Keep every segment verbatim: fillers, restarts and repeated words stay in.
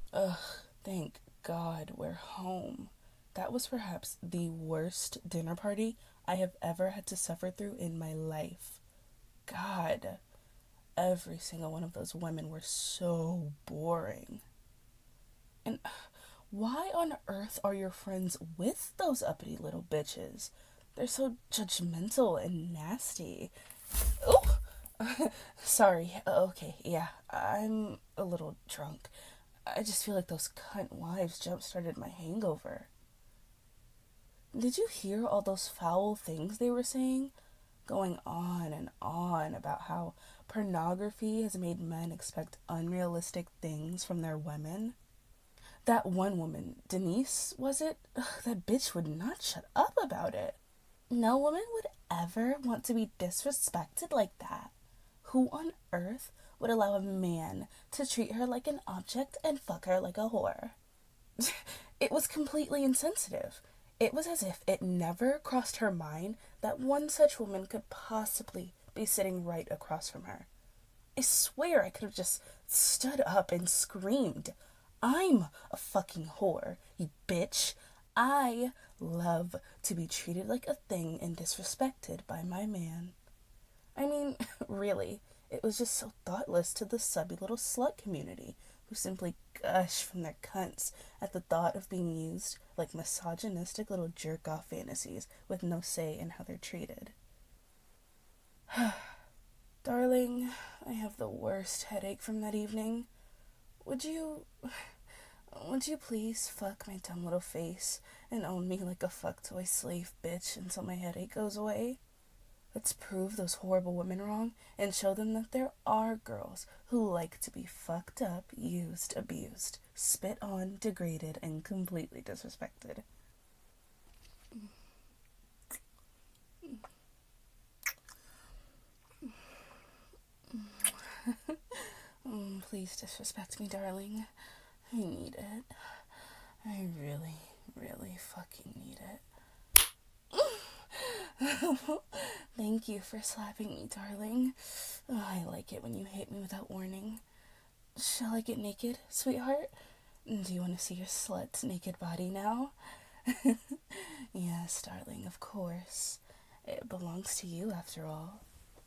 Ugh, thank God we're home. That was perhaps the worst dinner party I have ever had to suffer through in my life. God, every single one of those women were so boring. And why on earth are your friends with those uppity little bitches? They're so judgmental and nasty. Oh, sorry. Okay, yeah, I'm a little drunk. I just feel like those cunt wives jump started my hangover. Did you hear all those foul things they were saying? Going on and on about how pornography has made men expect unrealistic things from their women. That one woman, Denise, was it? Ugh, that bitch would not shut up about it. No woman would ever want to be disrespected like that. Who on earth would allow a man to treat her like an object and fuck her like a whore? It was completely insensitive. It was as if it never crossed her mind that one such woman could possibly be sitting right across from her. I swear I could have just stood up and screamed, I'm a fucking whore, you bitch. I love to be treated like a thing and disrespected by my man. I mean, really, it was just so thoughtless to the subby little slut community who simply gush from their cunts at the thought of being used like misogynistic little jerk off fantasies with no say in how they're treated. Darling, I have the worst headache from that evening. Would you. Would you please fuck my dumb little face and own me like a fuck toy slave bitch until my headache goes away? Let's prove those horrible women wrong and show them that there are girls who like to be fucked up, used, abused, spit on, degraded, and completely disrespected. Mm, please disrespect me, darling. I need it. I really, really fucking need it. Thank you for slapping me, darling. Oh, I like it when you hit me without warning. Shall I get naked, sweetheart? Do you want to see your slut's naked body now? Yes, darling, of course. It belongs to you, after all.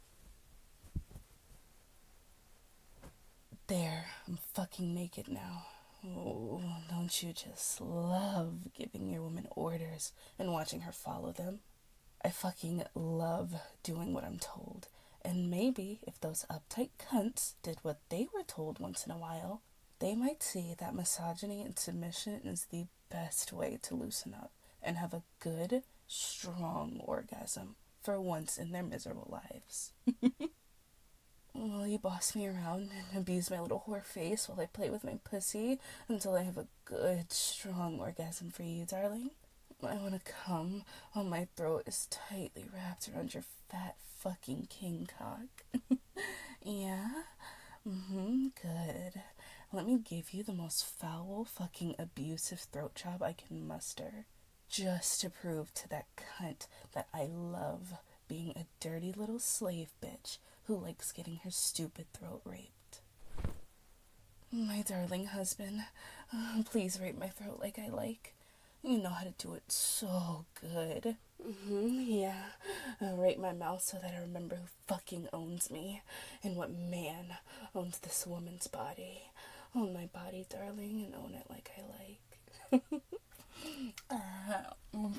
There, I'm fucking naked now. Oh, don't you just love giving your woman orders and watching her follow them? I fucking love doing what I'm told. And maybe if those uptight cunts did what they were told once in a while, they might see that misogyny and submission is the best way to loosen up and have a good, strong orgasm for once in their miserable lives. Will you boss me around and abuse my little whore face while I play with my pussy until I have a good, strong orgasm for you, darling? I want to come while my throat is tightly wrapped around your fat fucking king cock. Yeah? Mm-hmm, good. Let me give you the most foul, fucking abusive throat job I can muster. Just to prove to that cunt that I love being a dirty little slave bitch who likes getting her stupid throat raped. My darling husband, uh, please rape my throat like I like. You know how to do it so good. Mm-hmm, yeah. Uh, rape my mouth so that I remember who fucking owns me and what man owns this woman's body. Own my body, darling, and own it like I like. uh, mm.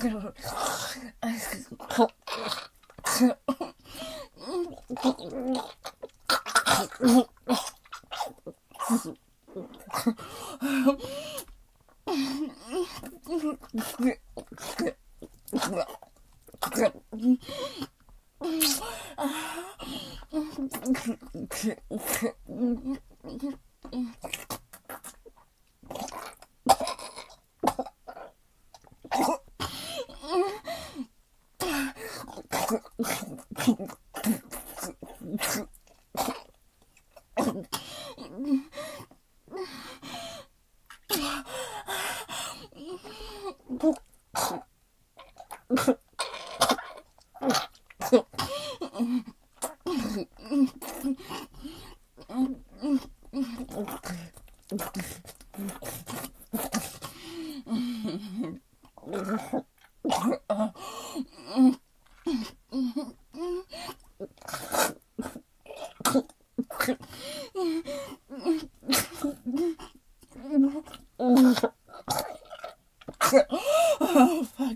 Oh, fuck.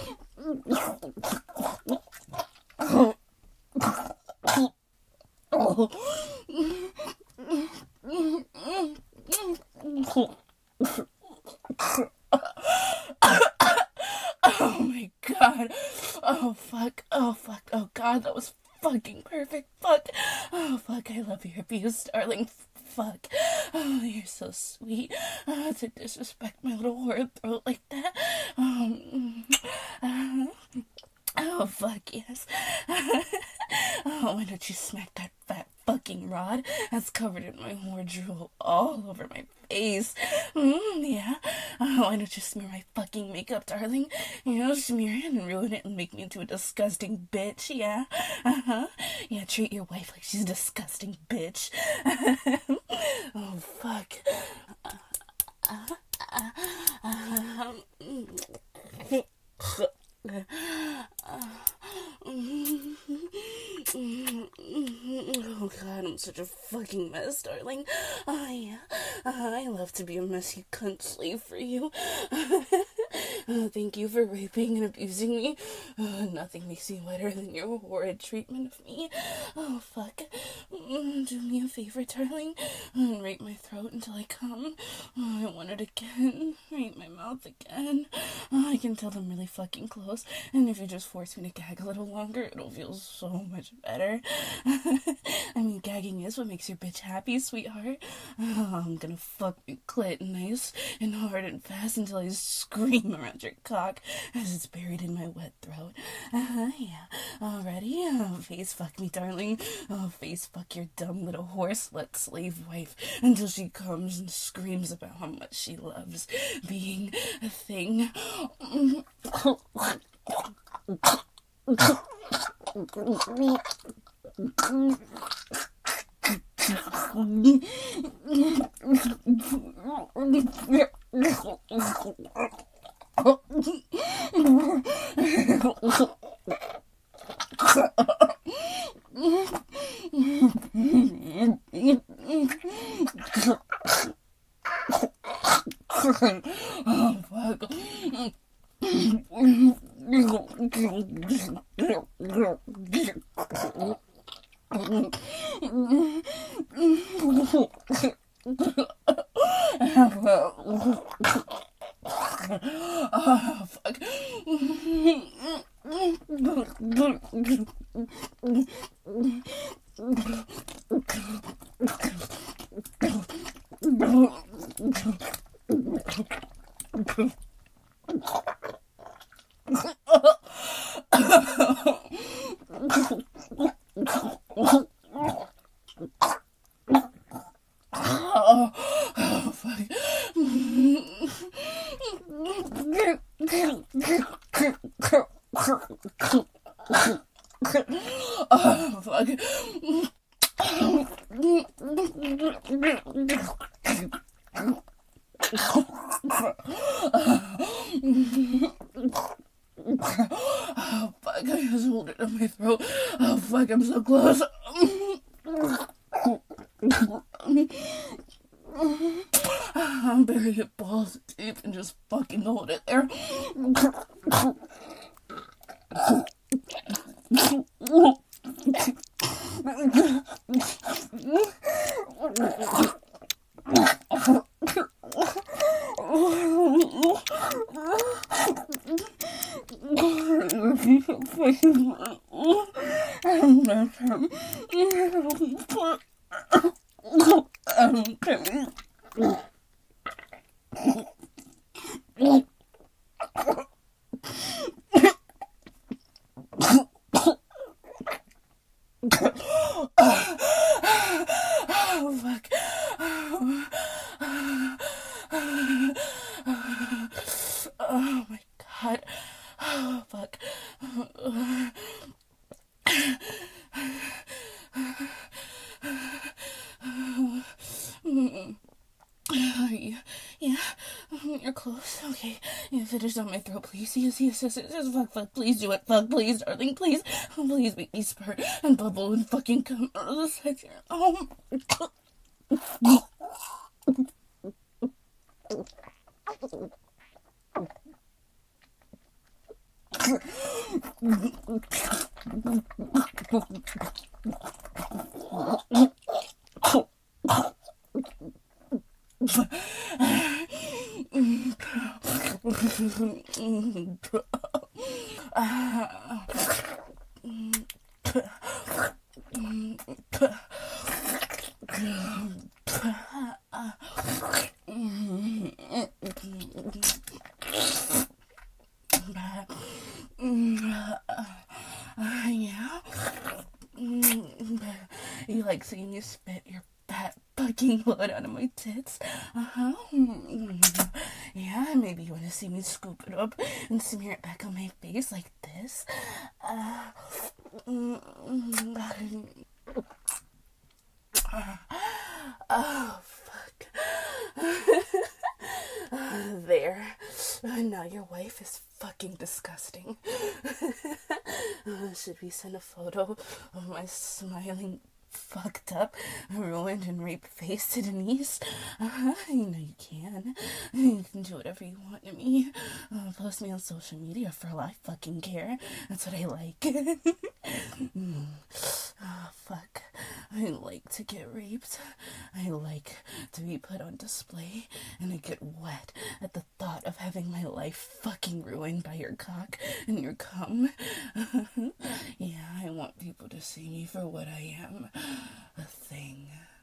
Oh my god. Oh fuck. Oh fuck. Oh god, that was fucking perfect. Fuck. Oh fuck, I love your abuse, darling. Fuck. Oh, you're so sweet. Uh, to disrespect my little whore throat like that. Um, uh, oh fuck, yes. Oh, why don't you smack that fat fucking rod that's covered in my whore drool all over my face? Mm, yeah. Oh, why don't you smear my fucking makeup, darling? You know, smear it and ruin it and make me into a disgusting bitch, yeah? Uh-huh. Yeah, treat your wife like she's a disgusting bitch. Oh, fuck. Uh, uh, uh, Oh god, I'm such a fucking mess, darling. Oh yeah, I love to be a messy cunt slave for you. Uh, thank you for raping and abusing me. Uh, nothing makes me wetter than your horrid treatment of me. Oh fuck. Mm, do me a favor, darling. Uh, rape my throat until I come. Oh, I want it again. Rape my mouth again. Oh, I can tell them really fucking close. And if you just force me to gag a little longer, it'll feel so much better. I mean, gagging is what makes your bitch happy, sweetheart. Oh, I'm gonna fuck your clit nice and hard and fast until I scream around your cock as it's buried in my wet throat. Uh-huh, yeah. All ready? Oh, face fuck me, darling. Oh, face fuck your dumb little horse slut slave wife until she comes and screams about how much she loves being a thing. Oh, fuck. Oh, fuck. Oh, oh, fuck. Oh, fuck. Oh, fuck, I just hold it in my throat. Oh, fuck, I'm so close. I'll bury your balls teeth and just fucking hold it there. Oh, fuck. Oh, my God. Oh, fuck. Yeah, yeah, you're close. Okay, yeah, finish down my throat, please. Yes, yes, yes, yes, yes, fuck, fuck, please do it. Fuck, please, darling, please. Please make me spurt and bubble and fucking come out of the sides here. Oh. Yeah. You like seeing you spit your fat fucking blood out of my tits? Uh-huh. Yeah, maybe you want to see me scoop it up and smear it back on my face like this. Uh, oh, fuck. There. Now your wife is fucking disgusting. Should we send a photo of my smiling, fucked up, ruined, and raped face to Denise? Uh-huh. You know you can. You can do whatever you want to me. Uh, post me on social media for all I fucking care. That's what I like. mm. Oh, fuck. I like to get raped. I like to be put on display, and I get wet at the thought of having my life fucking ruined by your cock and your cum. Yeah, I want people to see me for what I am. A thing.